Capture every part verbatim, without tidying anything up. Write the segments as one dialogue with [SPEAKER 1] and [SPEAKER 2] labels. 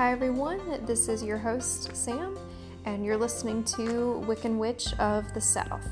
[SPEAKER 1] Hi everyone, this is your host Sam, and you're listening to Wiccan Witch of the South.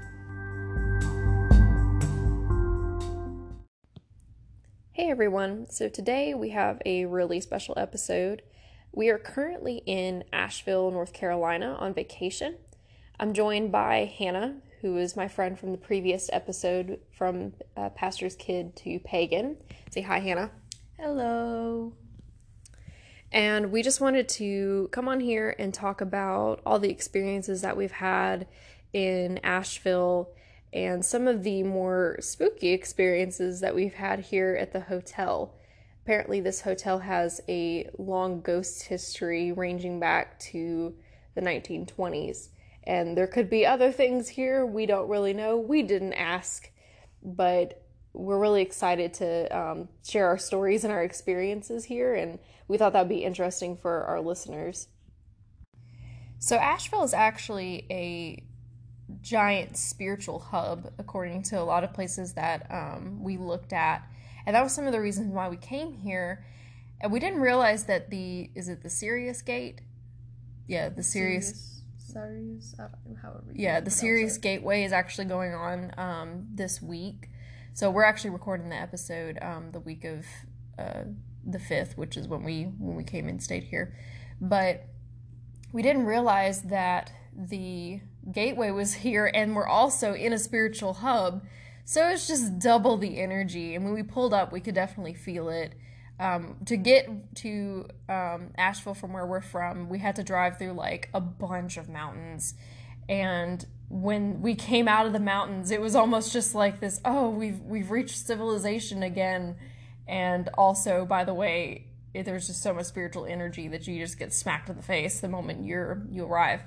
[SPEAKER 1] Hey everyone, so today we have a really special episode. We are currently in Asheville, North Carolina on vacation. I'm joined by Hannah, who is my friend from the previous episode from uh, Pastor's Kid to Pagan. Say hi, Hannah.
[SPEAKER 2] Hello.
[SPEAKER 1] And we just wanted to come on here and talk about all the experiences that we've had in Asheville and some of the more spooky experiences that we've had here at the hotel. Apparently this hotel has a long ghost history ranging back to the nineteen twenties. And there could be other things here we don't really know. We didn't ask, but we're really excited to um, share our stories and our experiences here, and we thought that would be interesting for our listeners. So Asheville is actually a giant spiritual hub, according to a lot of places that um, we looked at, and that was some of the reasons why we came here. And we didn't realize that the, is it the Sirius Gate? Yeah, the Sirius...
[SPEAKER 2] Sirius, I don't know, however you
[SPEAKER 1] Yeah, the Sirius Gateway is actually going on um, this week. So we're actually recording the episode um, the week of uh, the fifth, which is when we when we came and stayed here. But we didn't realize that the gateway was here, and we're also in a spiritual hub. So it's just double the energy. And when we pulled up, we could definitely feel it. Um, to get to um, Asheville from where we're from, we had to drive through like a bunch of mountains. And when we came out of the mountains, it was almost just like this, oh, we've we've reached civilization again. And also, by the way, it, there's just so much spiritual energy that you just get smacked in the face the moment you're you arrive.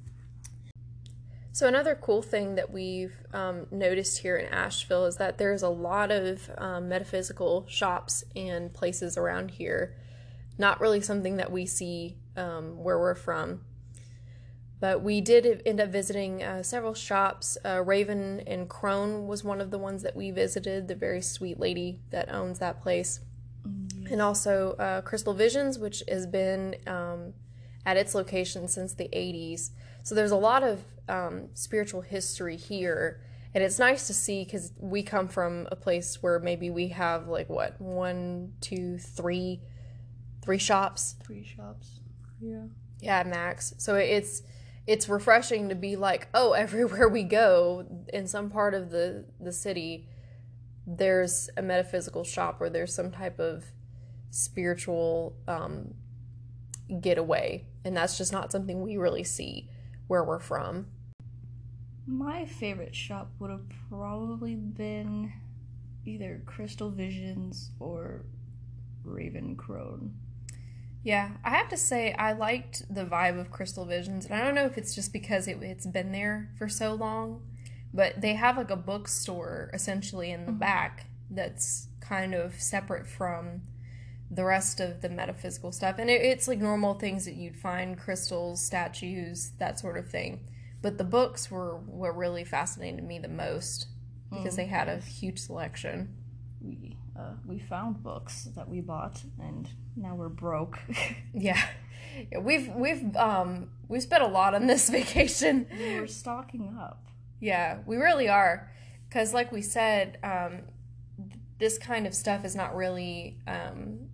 [SPEAKER 1] So another cool thing that we've um, noticed here in Asheville is that there's a lot of um, metaphysical shops and places around here. Not really something that we see um, where we're from. But we did end up visiting uh, several shops. Uh, Raven and Crone was one of the ones that we visited, the very sweet lady that owns that place. Mm-hmm. And also uh, Crystal Visions, which has been um, at its location since the eighties. So there's a lot of um, spiritual history here. And it's nice to see because we come from a place where maybe we have like, what, one, two, three, three shops?
[SPEAKER 2] Three shops, yeah.
[SPEAKER 1] Yeah, max. So it's... It's refreshing to be like, oh, everywhere we go in some part of the, the city, there's a metaphysical shop or there's some type of spiritual um, getaway. And that's just not something we really see where we're from.
[SPEAKER 2] My favorite shop would have probably been either Crystal Visions or Raven Crone.
[SPEAKER 1] Yeah, I have to say I liked the vibe of Crystal Visions, and I don't know if it's just because it, it's been there for so long, but they have like a bookstore essentially in the mm-hmm. back that's kind of separate from the rest of the metaphysical stuff, and it, it's like normal things that you'd find, crystals, statues, that sort of thing, but the books were what really fascinated me the most because mm, they had yes. a huge selection.
[SPEAKER 2] We uh, we found books that we bought, and now we're broke.
[SPEAKER 1] yeah. yeah, we've we've um we've spent a lot on this vacation.
[SPEAKER 2] We're stocking up.
[SPEAKER 1] Yeah, we really are, because like we said, um, this kind of stuff is not really um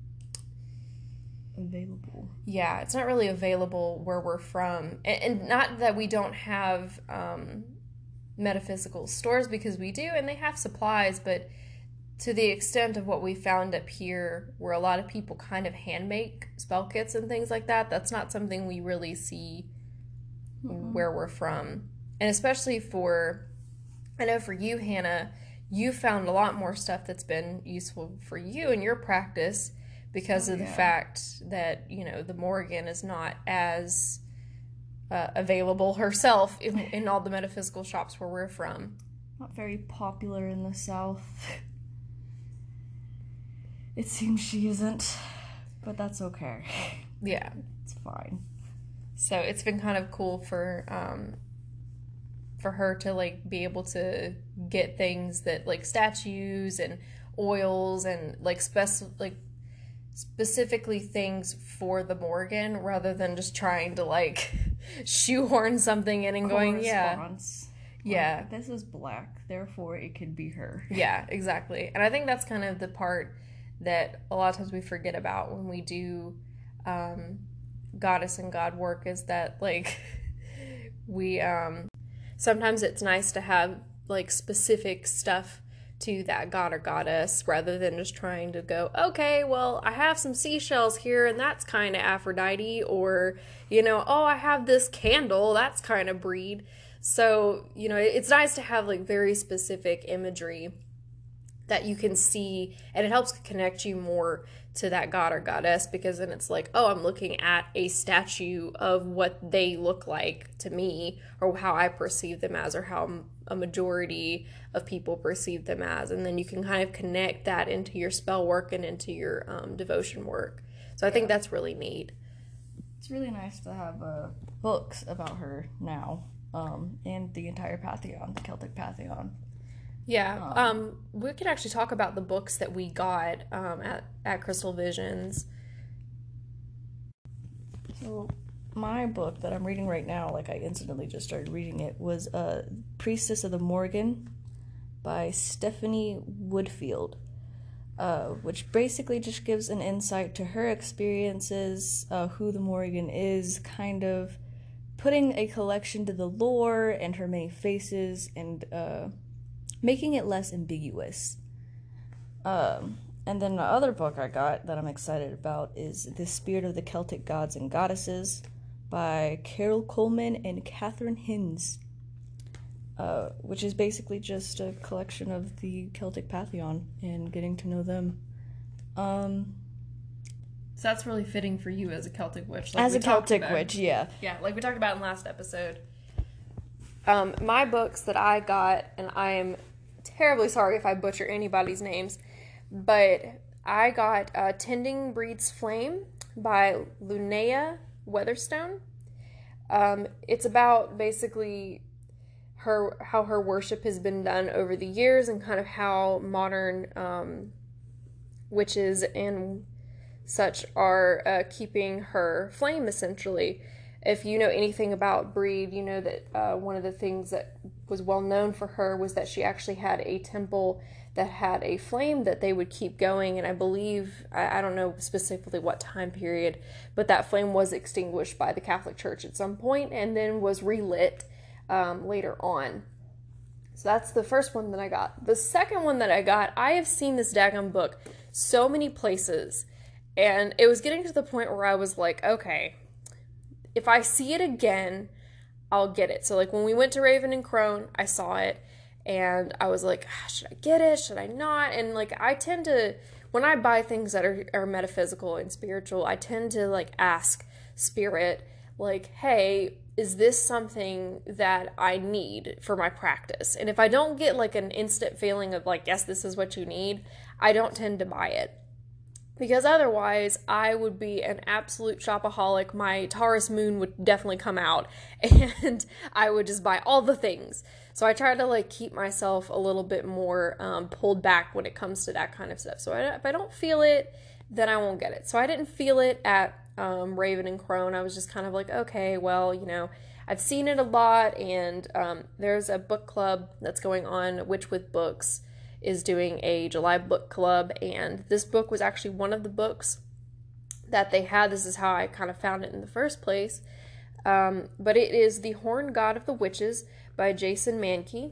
[SPEAKER 2] available.
[SPEAKER 1] Yeah, it's not really available where we're from, and, and not that we don't have um metaphysical stores, because we do, and they have supplies, but to the extent of what we found up here, where a lot of people kind of hand make spell kits and things like that, that's not something we really see mm-hmm. where we're from. And especially for, I know for you, Hannah, you found a lot more stuff that's been useful for you in your practice because oh, of yeah. the fact that, you know, the Morrigan is not as uh, available herself in, in all the metaphysical shops where we're from.
[SPEAKER 2] Not very popular in the South. It seems she isn't, but that's okay.
[SPEAKER 1] Yeah.
[SPEAKER 2] It's fine.
[SPEAKER 1] So it's been kind of cool for um, for her to, like, be able to get things that, like, statues and oils and, like, spec- like specifically things for the Morgan rather than just trying to like shoehorn something in and going, yeah. Yeah.
[SPEAKER 2] Like, this is black, therefore it could be her.
[SPEAKER 1] Yeah, exactly. And I think that's kind of the part that a lot of times we forget about when we do um, goddess and god work, is that like we um, sometimes it's nice to have like specific stuff to that god or goddess rather than just trying to go, okay, well, I have some seashells here and that's kind of Aphrodite, or, you know, oh, I have this candle, that's kind of Breed. So, you know, it's nice to have like very specific imagery that you can see, and it helps connect you more to that god or goddess, because then it's like, oh, I'm looking at a statue of what they look like to me, or how I perceive them as, or how a majority of people perceive them as, and then you can kind of connect that into your spell work and into your um, devotion work. So I yeah. think that's really neat.
[SPEAKER 2] It's really nice to have uh, books about her now. Um, and the entire Pantheon, the Celtic Pantheon.
[SPEAKER 1] Yeah, um, um, we could actually talk about the books that we got um, at, at Crystal Visions.
[SPEAKER 2] So, my book that I'm reading right now, like I instantly just started reading it, was uh, Priestess of the Morgan by Stephanie Woodfield, uh, which basically just gives an insight to her experiences, uh, who the Morgan is, kind of putting a collection to the lore and her many faces, and uh, making it less ambiguous. Um, and then the other book I got that I'm excited about is The Spirit of the Celtic Gods and Goddesses by Carol Coleman and Catherine Hinds, uh, which is basically just a collection of the Celtic Pantheon and getting to know them. Um...
[SPEAKER 1] So that's really fitting for you as a Celtic witch. Like
[SPEAKER 2] as a Celtic
[SPEAKER 1] about.
[SPEAKER 2] witch, yeah.
[SPEAKER 1] Yeah, like we talked about in last episode. Um, my books that I got, and I am terribly sorry if I butcher anybody's names, but I got uh, Tending Breed's Flame by Lunea Weatherstone. Um, it's about basically her how her worship has been done over the years, and kind of how modern um, witches and such are uh, keeping her flame, essentially. If you know anything about Breed, you know that uh, one of the things that was well known for her was that she actually had a temple that had a flame that they would keep going, and I believe, I, I don't know specifically what time period, but that flame was extinguished by the Catholic Church at some point and then was relit um, later on. So that's the first one that I got. The second one that I got, I have seen this daggone book so many places, and it was getting to the point where I was like, okay, if I see it again, I'll get it. So like when we went to Raven and Crone, I saw it and I was like, ah, should I get it? Should I not? And like, I tend to, when I buy things that are, are metaphysical and spiritual, I tend to like ask spirit, like, hey, is this something that I need for my practice? And if I don't get like an instant feeling of like, yes, this is what you need, I don't tend to buy it. Because otherwise, I would be an absolute shopaholic. My Taurus moon would definitely come out, and I would just buy all the things. So I try to like keep myself a little bit more um, pulled back when it comes to that kind of stuff. So I, if I don't feel it, then I won't get it. So I didn't feel it at um, Raven and Crone. I was just kind of like, okay, well, you know, I've seen it a lot, and um, there's a book club that's going on, Witch with Books is doing a July book club, and this book was actually one of the books that they had. This is how I kind of found it in the first place. Um, but it is The Horn God of the Witches by Jason Mankey.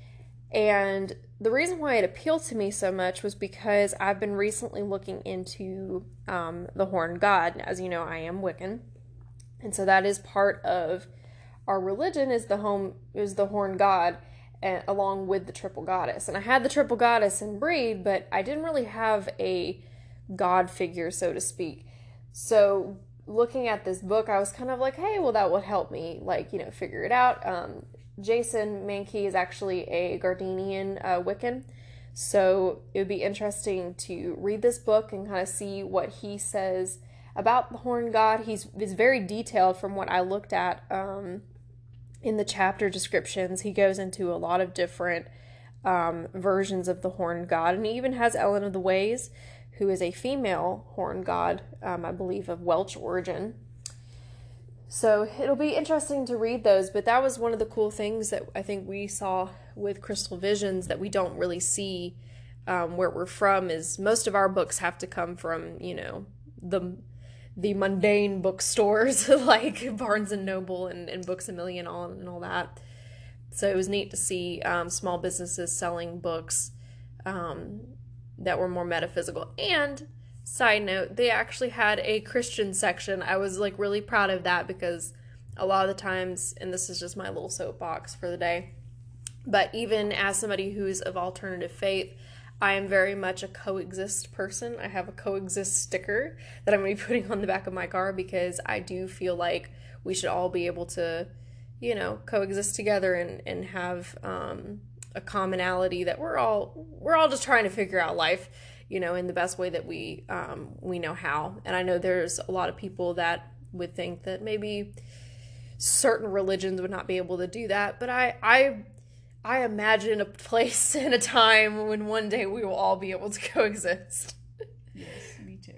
[SPEAKER 1] And the reason why it appealed to me so much was because I've been recently looking into um, the Horn God. As you know, I am Wiccan. And so that is part of our religion, is the home is the Horn God, and along with the Triple Goddess. And I had the Triple Goddess in Breed, but I didn't really have a god figure, so to speak. So looking at this book, I was kind of like, hey, well, that would help me, like, you know, figure it out. Um, Jason Mankey is actually a Gardenian uh, Wiccan, so it would be interesting to read this book and kind of see what he says about the Horn God. He's, he's very detailed from what I looked at, um, in the chapter descriptions. He goes into a lot of different um, versions of the Horn God, and he even has Ellen of the Ways, who is a female horn god, um, I believe of Welsh origin. So it'll be interesting to read those, but that was one of the cool things that I think we saw with Crystal Visions that we don't really see um, where we're from, is most of our books have to come from, you know, the the mundane bookstores like Barnes and Noble and, and Books A Million on and all that. So it was neat to see um, small businesses selling books um, that were more metaphysical. And side note, they actually had a Christian section. I was like really proud of that, because a lot of the times, and this is just my little soapbox for the day, but even as somebody who's of alternative faith, I am very much a coexist person. I have a coexist sticker that I'm going to be putting on the back of my car, because I do feel like we should all be able to, you know, coexist together and, and have um, a commonality that we're all, we're all just trying to figure out life, you know, in the best way that we, um, we know how. And I know there's a lot of people that would think that maybe certain religions would not be able to do that, but I, I, I imagine a place and a time when one day we will all be able to coexist.
[SPEAKER 2] Yes, me too.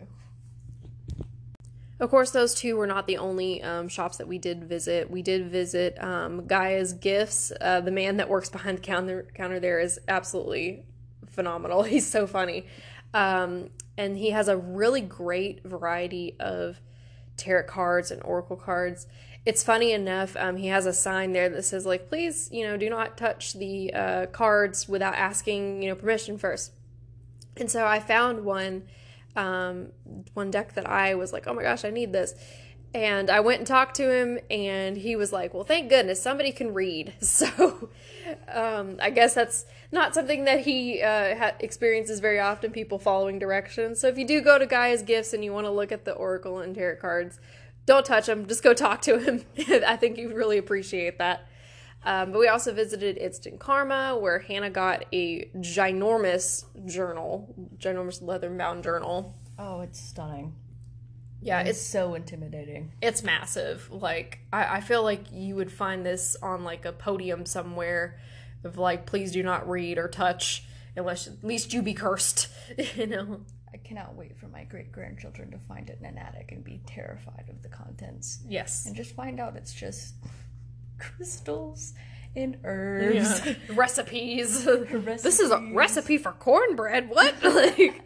[SPEAKER 1] Of course, those two were not the only um, shops that we did visit. We did visit um, Gaia's Gifts. Uh, the man that works behind the counter, counter there is absolutely phenomenal. He's so funny. Um, and he has a really great variety of tarot cards and oracle cards. It's funny enough, um, he has a sign there that says, like, please, you know, do not touch the uh, cards without asking, you know, permission first. And so I found one, um, one deck that I was like, oh my gosh, I need this. And I went and talked to him, and he was like, well, thank goodness somebody can read. So um, I guess that's not something that he uh, ha- experiences very often, people following directions. So if you do go to Gaia's Gifts and you want to look at the oracle and tarot cards, don't touch him. Just go talk to him. I think you'd really appreciate that. Um, but we also visited Instant Karma, where Hannah got a ginormous journal, ginormous leather-bound journal.
[SPEAKER 2] Oh, it's stunning.
[SPEAKER 1] Yeah,
[SPEAKER 2] it's,
[SPEAKER 1] it's
[SPEAKER 2] so intimidating.
[SPEAKER 1] It's massive. Like, I, I feel like you would find this on, like, a podium somewhere of, like, please do not read or touch unless at least you be cursed, you know?
[SPEAKER 2] I cannot wait for my great-grandchildren to find it in an attic and be terrified of the contents.
[SPEAKER 1] Yes.
[SPEAKER 2] And just find out it's just crystals and herbs.
[SPEAKER 1] Yeah. Recipes.
[SPEAKER 2] Recipes.
[SPEAKER 1] This is a recipe for cornbread. What? Like...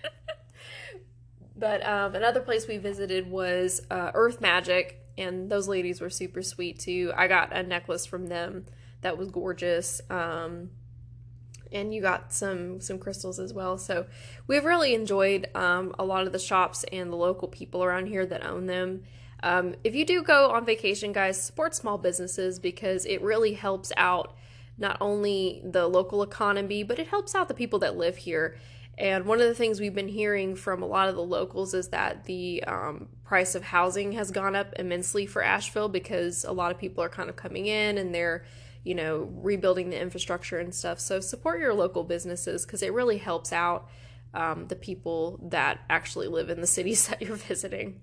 [SPEAKER 1] But um, another place we visited was uh, Earth Magic, and those ladies were super sweet too. I got a necklace from them that was gorgeous, um, and you got some some crystals as well. So we've really enjoyed um, a lot of the shops and the local people around here that own them. Um, if you do go on vacation, guys, support small businesses, because it really helps out not only the local economy, but it helps out the people that live here. And one of the things we've been hearing from a lot of the locals is that the um, price of housing has gone up immensely for Asheville, because a lot of people are kind of coming in and they're, you know, rebuilding the infrastructure and stuff. So support your local businesses, because it really helps out um, the people that actually live in the cities that you're visiting.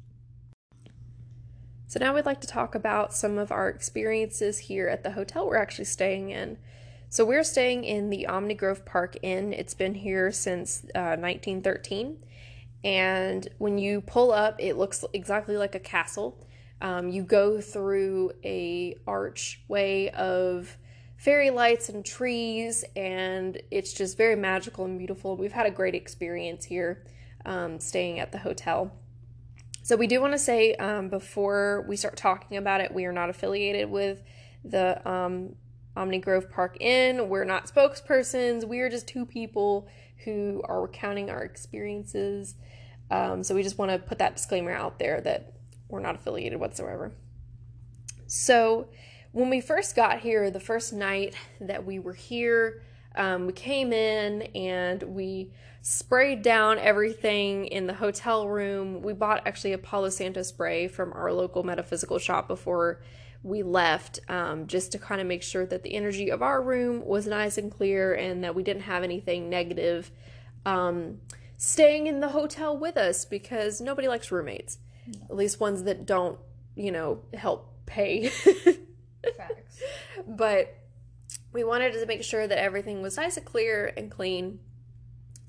[SPEAKER 1] So now we'd like to talk about some of our experiences here at the hotel we're actually staying in. So we're staying in the Omni Grove Park Inn. It's been here since uh, nineteen thirteen. And when you pull up, it looks exactly like a castle. Um, you go through a archway of fairy lights and trees, and it's just very magical and beautiful. We've had a great experience here um, staying at the hotel. So we do want to say um, before we start talking about it, we are not affiliated with the um, Omni Grove Park Inn. We're not spokespersons. We are just two people who are recounting our experiences. Um, so we just want to put that disclaimer out there that we're not affiliated whatsoever. So when we first got here, the first night that we were here, um, we came in and we sprayed down everything in the hotel room. We bought actually a Palo Santo spray from our local metaphysical shop before we left, um, just to kind of make sure that the energy of our room was nice and clear and that we didn't have anything negative um, staying in the hotel with us, because nobody likes roommates. No. At least ones that don't, you know, help pay.
[SPEAKER 2] Facts.
[SPEAKER 1] But we wanted to make sure that everything was nice and clear and clean.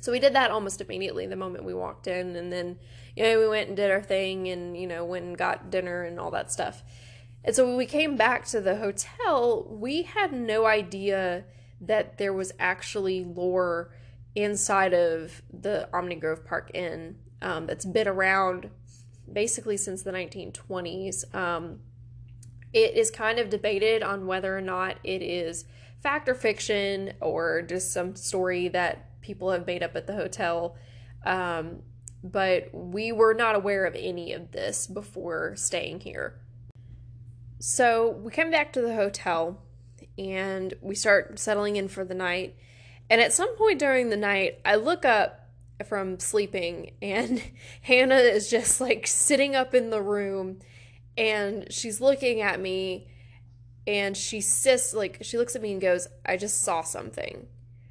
[SPEAKER 1] So we did that almost immediately the moment we walked in. And then, you know, we went and did our thing and, you know, went and got dinner and all that stuff. And so when we came back to the hotel, we had no idea that there was actually lore inside of the Omni Grove Park Inn um, that's been around basically since the nineteen twenties. Um, it is kind of debated on whether or not it is fact or fiction or just some story that people have made up at the hotel. Um, but we were not aware of any of this before staying here. So we come back to the hotel and we start settling in for the night. And at some point during the night, I look up from sleeping and Hannah is just like sitting up in the room and she's looking at me and she says, like, she looks at me and goes, "I just saw something."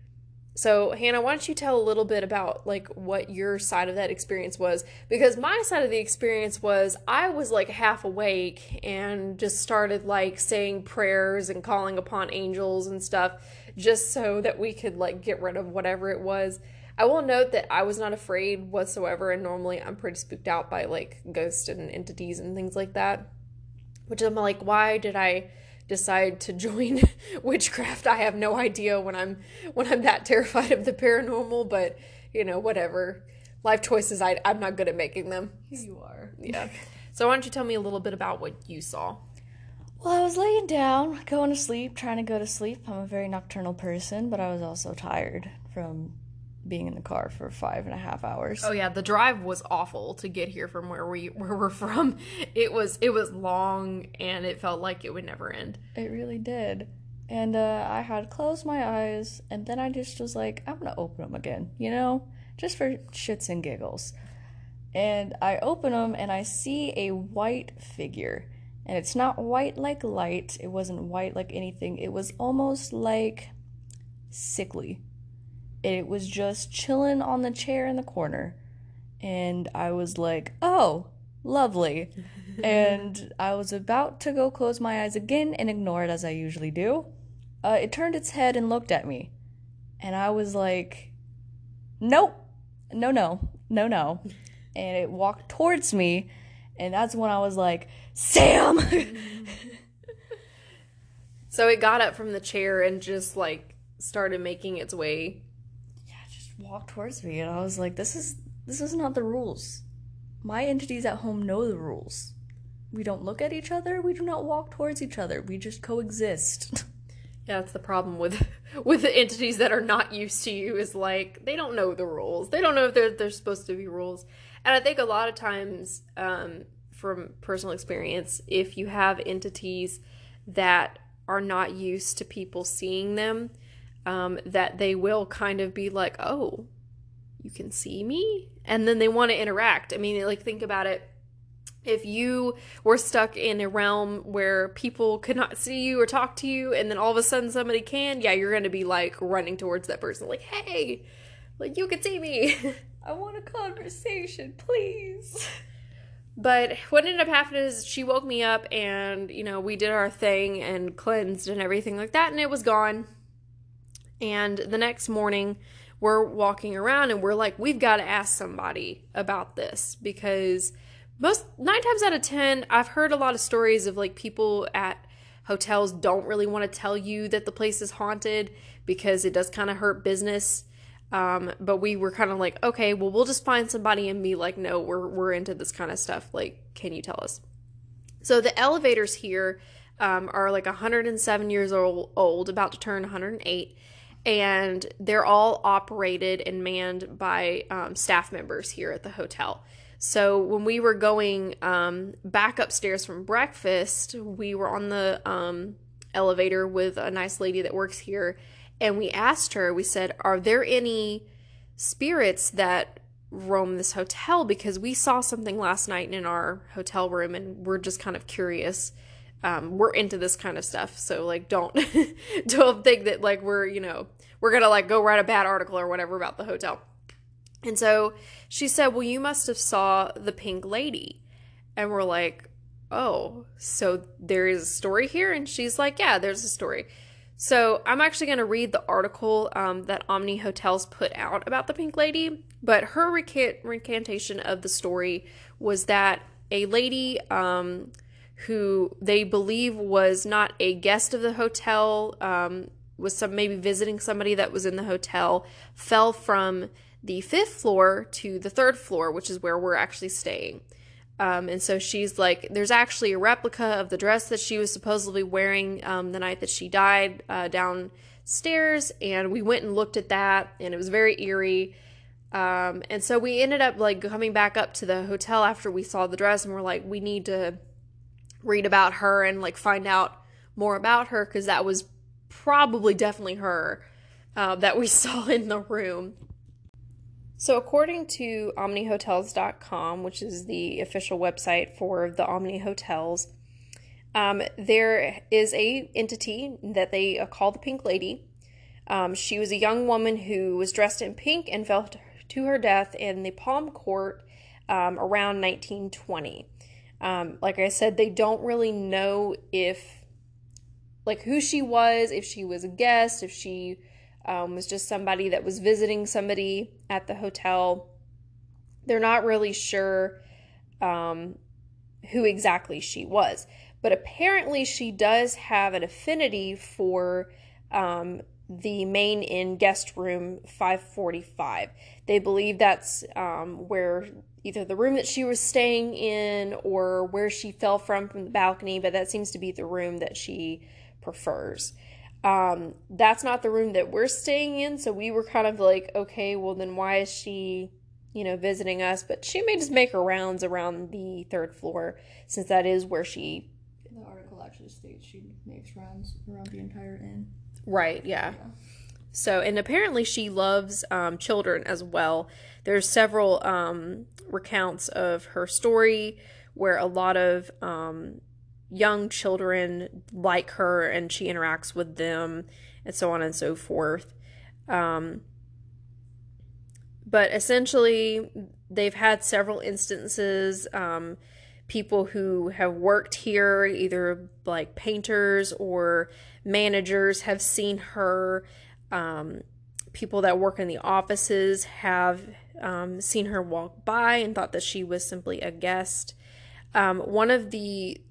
[SPEAKER 1] So, Hannah, why don't you tell a little bit about, like, what your side of that experience was? Because my side of the experience was I was, like, half awake and just started, like, saying prayers and calling upon angels and stuff just so that we could, like, get rid of whatever it was. I will note that I was not afraid whatsoever, and normally I'm pretty spooked out by, like, ghosts and entities and things like that. Which I'm like, why did I decide to join witchcraft? I have no idea when I'm when I'm that terrified of the paranormal, but you know, whatever. Life choices, I, I'm not good at making them.
[SPEAKER 2] You are.
[SPEAKER 1] Yeah. So why don't you tell me a little bit about what you saw?
[SPEAKER 2] Well, I was laying down, going to sleep, trying to go to sleep. I'm a very nocturnal person, but I was also tired from being in the car for five and a half hours.
[SPEAKER 1] Oh yeah, the drive was awful to get here from where we where we're from. It was it was long and it felt like it would never end.
[SPEAKER 2] It really did. And uh, I had closed my eyes, and then I just was like, I'm gonna open them again, you know, just for shits and giggles. And I open them, and I see a white figure. And it's not white like light. It wasn't white like anything. It was almost like sickly. It was just chilling on the chair in the corner. And I was like, oh, lovely. And I was about to go close my eyes again and ignore it as I usually do. Uh, it turned its head and looked at me. And I was like, nope, no, no, no, no. And it walked towards me. And that's when I was like, Sam!
[SPEAKER 1] So it got up from the chair and just, like, started making its way.
[SPEAKER 2] Yeah, it just walked towards me. And I was like, this is this is not the rules. My entities at home know the rules. We don't look at each other. We do not walk towards each other. We just coexist.
[SPEAKER 1] Yeah, that's the problem with with the entities that are not used to you, is like, they don't know the rules. They don't know if there there's supposed to be rules. And I think a lot of times, um, from personal experience, if you have entities that are not used to people seeing them, um, that they will kind of be like, oh, you can see me? And then they want to interact. I mean, like, think about it. If you were stuck in a realm where people could not see you or talk to you, and then all of a sudden somebody can, yeah, you're going to be, like, running towards that person. Like, hey, like, you can see me.
[SPEAKER 2] I want a conversation, please.
[SPEAKER 1] But what ended up happening is she woke me up and, you know, we did our thing and cleansed and everything like that, and it was gone. And the next morning, we're walking around and we're like, we've got to ask somebody about this, because most, nine times out of ten, I've heard a lot of stories of, like, people at hotels don't really want to tell you that the place is haunted because it does kind of hurt business. Um, but we were kind of like, okay, well, we'll just find somebody and be like, no, we're we're into this kind of stuff. Like, can you tell us? So the elevators here um, are like one hundred seven years old, old, about to turn one hundred eight, and they're all operated and manned by um, staff members here at the hotel. So when we were going um, back upstairs from breakfast, we were on the um, elevator with a nice lady that works here. And we asked her, we said, are there any spirits that roam this hotel? Because we saw something last night in our hotel room and we're just kind of curious. Um, we're into this kind of stuff. So, like, don't, don't think that, like, we're, you know, we're going to, like, go write a bad article or whatever about the hotel. And so she said, well, you must have saw the pink lady. And we're like, oh, so there is a story here? And she's like, yeah, there's a story. So I'm actually going to read the article um, that Omni Hotels put out about the Pink Lady, but her recant- recantation of the story was that a lady um, who they believe was not a guest of the hotel, um, was some maybe visiting somebody that was in the hotel, fell from the fifth floor to the third floor, which is where we're actually staying. Um, and so she's like, there's actually a replica of the dress that she was supposedly wearing um, the night that she died uh, downstairs. And we went and looked at that, and it was very eerie. Um, and so we ended up like coming back up to the hotel after we saw the dress, and we're like, we need to read about her and like find out more about her, because that was probably definitely her uh, that we saw in the room. So according to omni hotels dot com, which is the official website for the Omni Hotels, um, there is a entity that they uh, call the Pink Lady. Um, she was a young woman who was dressed in pink and fell to her death in the Palm Court um, around nineteen twenty. Um, like I said, they don't really know if, like, who she was, if she was a guest, if she um, was just somebody that was visiting somebody at the hotel. They're not really sure um, who exactly she was. But apparently she does have an affinity for um, the main inn guest room five forty-five. They believe that's um, where either the room that she was staying in or where she fell from from the balcony, but that seems to be the room that she prefers. Um, that's not the room that we're staying in, so we were kind of like, okay, well then why is she, you know, visiting us? But she may just make her rounds around the third floor, since that is where she...
[SPEAKER 2] The article actually states she makes rounds around the entire inn.
[SPEAKER 1] Right, yeah. yeah. So, and apparently she loves um, children as well. There's several um, recounts of her story where a lot of um, young children like her and she interacts with them and so on and so forth. Um, but essentially, they've had several instances, um, people who have worked here, either like painters or managers, have seen her. Um, people that work in the offices have um, seen her walk by and thought that she was simply a guest. Um, one of the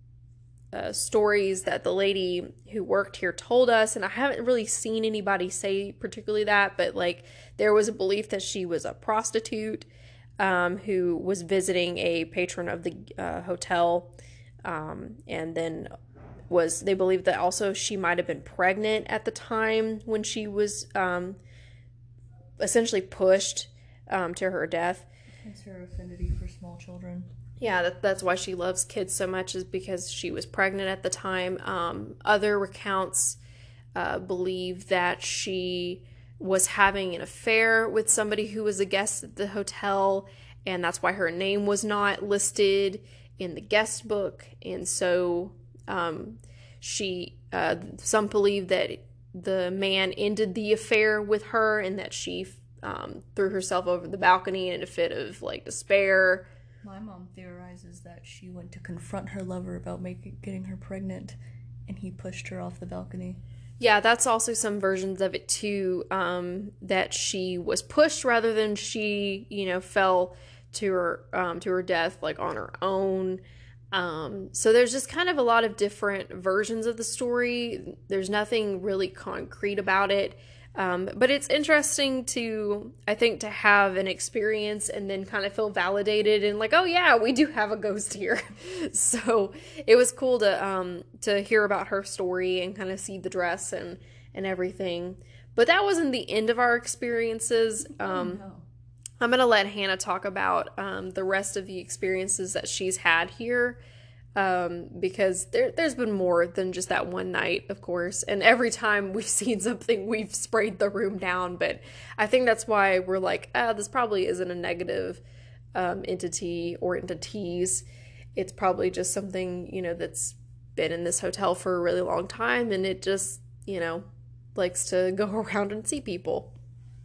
[SPEAKER 1] uh, stories that the lady who worked here told us, and I haven't really seen anybody say particularly that, but like there was a belief that she was a prostitute um, who was visiting a patron of the uh, hotel, um, and then was they believe that also she might have been pregnant at the time when she was um, essentially pushed um, to her death.
[SPEAKER 2] It's her affinity for small children.
[SPEAKER 1] Yeah, that, that's why she loves kids so much, is because she was pregnant at the time. Um, other recounts uh, believe that she was having an affair with somebody who was a guest at the hotel, and that's why her name was not listed in the guest book. And so um, she, uh, some believe that the man ended the affair with her and that she um, threw herself over the balcony in a fit of like despair.
[SPEAKER 2] My mom theorizes that she went to confront her lover about making getting her pregnant, and he pushed her off the balcony.
[SPEAKER 1] Yeah, that's also some versions of it too, um, that she was pushed rather than she, you know, fell to her um, to her death like on her own. Um, so there's just kind of a lot of different versions of the story. There's nothing really concrete about it. Um, but it's interesting to, I think, to have an experience and then kind of feel validated and like, oh yeah, we do have a ghost here. So it was cool to um, to hear about her story and kind of see the dress and, and everything. But that wasn't the end of our experiences. Um,
[SPEAKER 2] oh, no.
[SPEAKER 1] I'm going to let Hannah talk about um, the rest of the experiences that she's had here. Um, because there, there's been more than just that one night, of course. And every time we've seen something, we've sprayed the room down. But I think that's why we're like, ah, this probably isn't a negative um, entity or entities. It's probably just something, you know, that's been in this hotel for a really long time. And it just, you know, likes to go around and see people.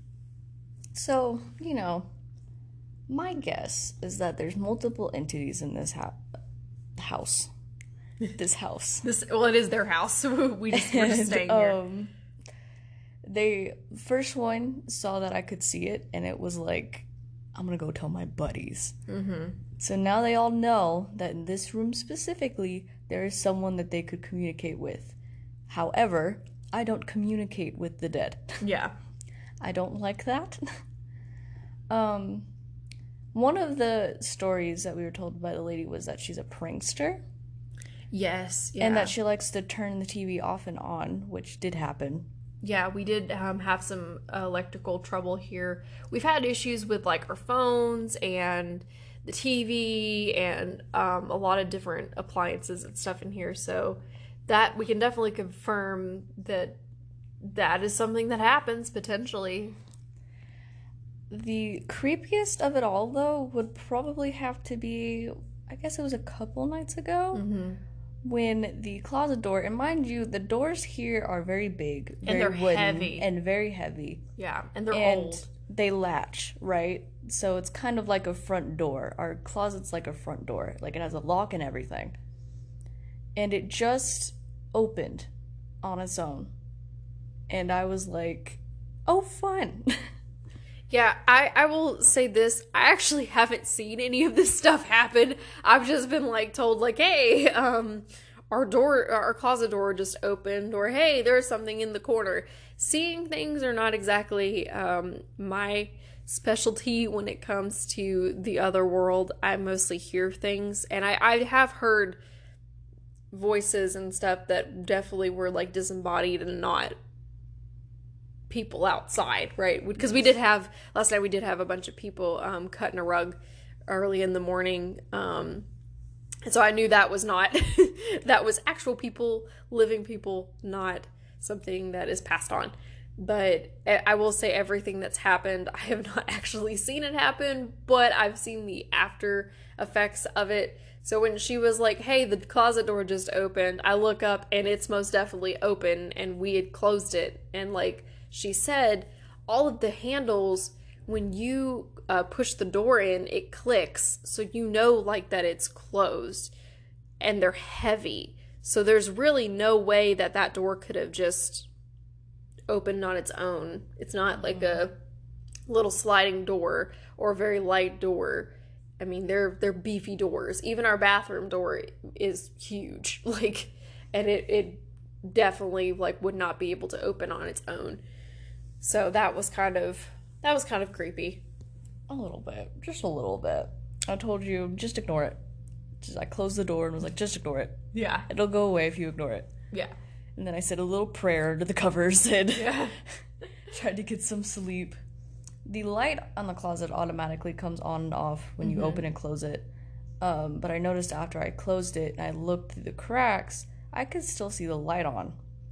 [SPEAKER 2] So, you know, my guess is that there's multiple entities in this house. house. this house.
[SPEAKER 1] This well, it is their house. we just we're just staying
[SPEAKER 2] and,
[SPEAKER 1] here.
[SPEAKER 2] Um, they first one saw that I could see it, and it was like, I'm gonna go tell my buddies.
[SPEAKER 1] Mm-hmm.
[SPEAKER 2] So now they all know that in this room specifically, there is someone that they could communicate with. However, I don't communicate with the dead.
[SPEAKER 1] Yeah.
[SPEAKER 2] I don't like that. um, one of the stories that we were told by the lady was that she's a prankster.
[SPEAKER 1] Yes. Yeah.
[SPEAKER 2] And that she likes to turn the T V off and on, which did happen.
[SPEAKER 1] Yeah, we did um, have some uh, electrical trouble here. We've had issues with like our phones and the T V and um, a lot of different appliances and stuff in here. So that we can definitely confirm that that is something that happens potentially.
[SPEAKER 2] The creepiest of it all, though, would probably have to be, I guess it was a couple nights ago,
[SPEAKER 1] Mm-hmm.
[SPEAKER 2] when the closet door, and mind you, the doors here are very big, very
[SPEAKER 1] And they're
[SPEAKER 2] wooden,
[SPEAKER 1] heavy.
[SPEAKER 2] and very heavy.
[SPEAKER 1] Yeah, and they're
[SPEAKER 2] and
[SPEAKER 1] old.
[SPEAKER 2] they latch, right? So it's kind of like a front door. Our closet's like a front door. Like, it has a lock and everything. And it just opened on its own. And I was like, oh, fun.
[SPEAKER 1] Yeah, I, I will say this. I actually haven't seen any of this stuff happen. I've just been like told like, hey, um, our door, our closet door just opened, or hey, there's something in the corner. Seeing things are not exactly um, my specialty when it comes to the other world. I mostly hear things, and I, I have heard voices and stuff that definitely were like disembodied and not people outside, right? Because we did have last night we did have a bunch of people um cutting a rug early in the morning, um and so I knew that was not that was actual people, living people, not something that is passed on. But I will say everything that's happened, I have not actually seen it happen, but I've seen the after effects of it. So when she was like, hey, the closet door just opened, I look up and it's most definitely open, and we had closed it. And like she said, all of the handles, when you uh, push the door in, it clicks. So you know like that it's closed, and they're heavy. So there's really no way that that door could have just opened on its own. It's not like a little sliding door or a very light door. I mean, they're they're beefy doors. Even our bathroom door is huge. Like, and it, it definitely like would not be able to open on its own. So that was kind of that was kind of creepy.
[SPEAKER 2] A little bit. Just a little bit. I told you, just ignore it. Just, I closed the door and was like, just ignore it.
[SPEAKER 1] Yeah.
[SPEAKER 2] It'll go away if you ignore it.
[SPEAKER 1] Yeah.
[SPEAKER 2] And then I said a little prayer under the covers and
[SPEAKER 1] Yeah.
[SPEAKER 2] tried to get some sleep. The light on the closet automatically comes on and off when
[SPEAKER 1] Mm-hmm.
[SPEAKER 2] you open and close it. Um, but I noticed after I closed it and I looked through the cracks, I could still see the light on.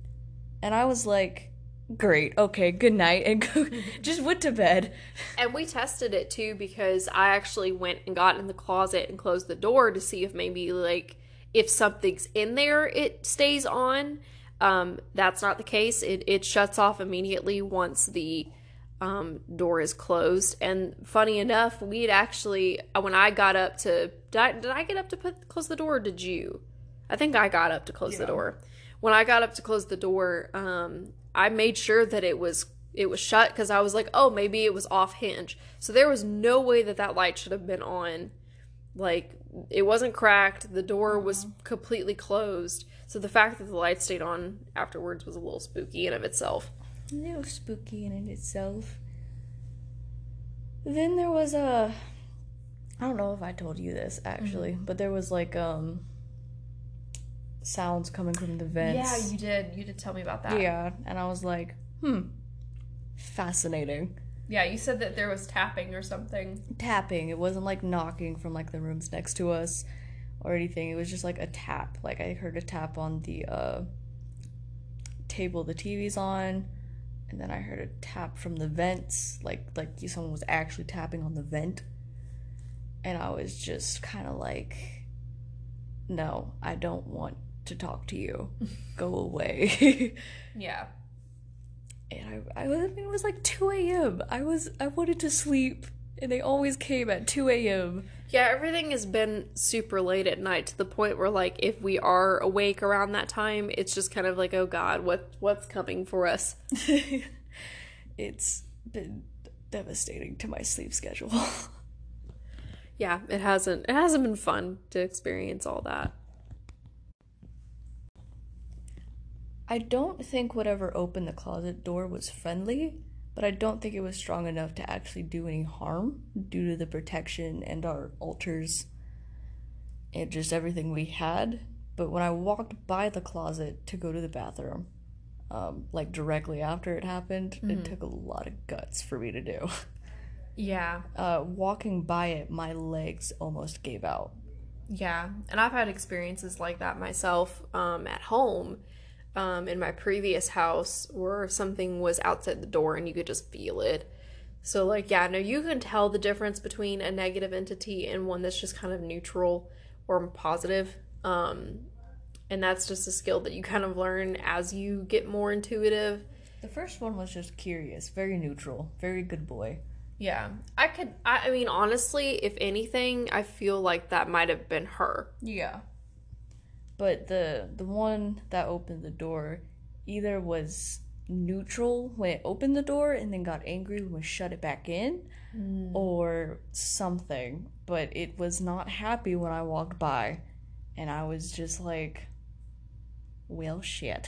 [SPEAKER 2] And I was like, great, okay, good night, and go, just went to bed.
[SPEAKER 1] And we tested it too, because I actually went and got in the closet and closed the door to see if maybe like if something's in there it stays on. Um, that's not the case. It it shuts off immediately once the um, door is closed. And funny enough, we had actually, when I got up to did I, did I get up to put close the door, or did you? I think I got up to close
[SPEAKER 2] Yeah.
[SPEAKER 1] the door. When I got up to close the door, um, I made sure that it was it was shut, because I was like, oh, maybe it was off hinge. So there was no way that that light should have been on. Like, it wasn't cracked. The door was completely closed. So the fact that the light stayed on afterwards was a little spooky in of itself.
[SPEAKER 2] A little spooky in it itself. Then there was a... I don't know if I told you this, actually,
[SPEAKER 1] Mm-hmm.
[SPEAKER 2] but there was, like, um... sounds coming from the vents.
[SPEAKER 1] did. You did tell me about that.
[SPEAKER 2] Yeah, and I was like, hmm, fascinating.
[SPEAKER 1] Yeah, you said that there was tapping or something.
[SPEAKER 2] Tapping. It wasn't like knocking from like the rooms next to us or anything. It was just like a tap. Like I heard a tap on the uh, table the T V's on, and then I heard a tap from the vents. Like like someone was actually tapping on the vent, and I was just kind of like, no, I don't want to talk to you. Go away.
[SPEAKER 1] Yeah.
[SPEAKER 2] And I, I, was, I mean, it was like two a.m. I was, I wanted to sleep. And they always came at two a.m.
[SPEAKER 1] Yeah, everything has been super late at night to the point where, like, if we are awake around that time, it's just kind of like, oh God, what what's coming for us?
[SPEAKER 2] It's been devastating to my sleep schedule.
[SPEAKER 1] Yeah, it hasn't it hasn't been fun to experience all that.
[SPEAKER 2] I don't think whatever opened the closet door was friendly, but I don't think it was strong enough to actually do any harm due to the protection and our altars and just everything we had. But when I walked by the closet to go to the bathroom, um, like directly after it happened, mm-hmm. it took a lot of guts for me to do.
[SPEAKER 1] Yeah.
[SPEAKER 2] Uh, walking by it, my legs almost gave out.
[SPEAKER 1] Yeah, and I've had experiences like that myself um, at home. Um, in my previous house where something was outside the door and you could just feel it. So, like, yeah, no, you can tell the difference between a negative entity and one that's just kind of neutral or positive. Um, and that's just a skill that you kind of learn as you get more intuitive.
[SPEAKER 2] The first one was just curious, very neutral, very good boy.
[SPEAKER 1] Yeah, I could, I, I mean, honestly, if anything, I feel like that might have been her.
[SPEAKER 2] Yeah. But the the one that opened the door either was neutral when it opened the door and then got angry when we shut it back in, mm. or something. But it was not happy when I walked by, and I was just like, well, shit.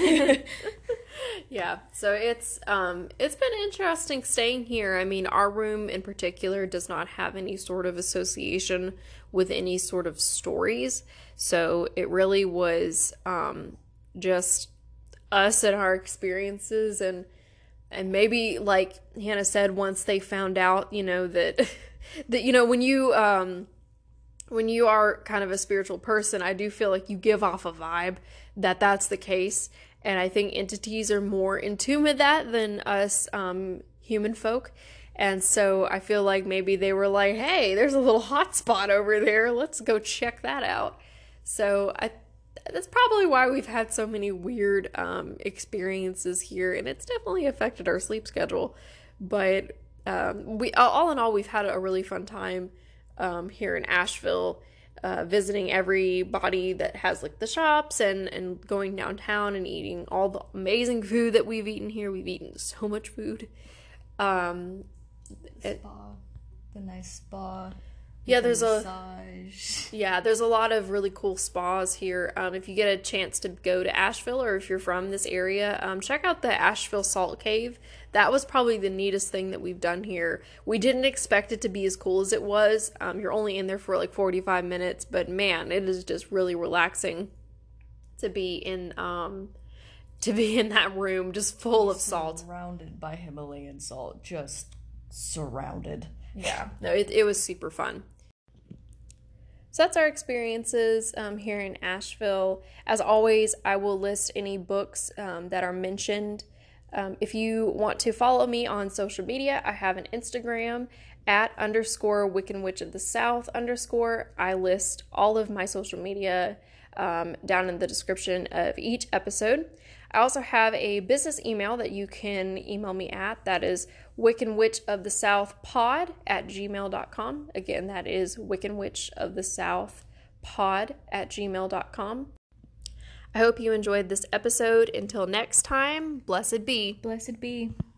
[SPEAKER 1] Yeah, so it's um it's been interesting staying here. I mean, our room in particular does not have any sort of association with any sort of stories. So it really was um just us and our experiences, and and maybe, like Hannah said, once they found out, you know, that that you know, when you um when you are kind of a spiritual person, I do feel like you give off a vibe that that's the case. And I think entities are more in tune with that than us um, human folk. And so I feel like maybe they were like, hey, there's a little hot spot over there. Let's go check that out. So I, that's probably why we've had so many weird um, experiences here. And it's definitely affected our sleep schedule. But um, we all in all, we've had a really fun time um, here in Asheville. Uh, visiting everybody that has like the shops and, and going downtown and eating all the amazing food that we've eaten here. We've eaten so much food. Um,
[SPEAKER 2] spa, it, the nice spa.
[SPEAKER 1] Yeah, there's
[SPEAKER 2] massage.
[SPEAKER 1] a yeah, there's a lot of really cool spas here. Um, if you get a chance to go to Asheville, or if you're from this area, um, check out the Asheville Salt Cave. That was probably the neatest thing that we've done here. We didn't expect it to be as cool as it was. Um, you're only in there for like forty-five minutes, but man, it is just really relaxing to be in um to be in that room just full of salt,
[SPEAKER 2] surrounded by Himalayan salt, just surrounded.
[SPEAKER 1] Yeah, no, it it was super fun. So that's our experiences um, here in Asheville. As always, I will list any books um, that are mentioned. Um, if you want to follow me on social media, I have an Instagram at underscore Wiccan Witch of the South underscore. I list all of my social media um, down in the description of each episode. I also have a business email that you can email me at. That is Wiccan Witch of the South pod at gmail dot com. Again, that is Wiccan Witch of the South pod at gmail dot com. I hope you enjoyed this episode. Until next time, blessed be.
[SPEAKER 2] Blessed be.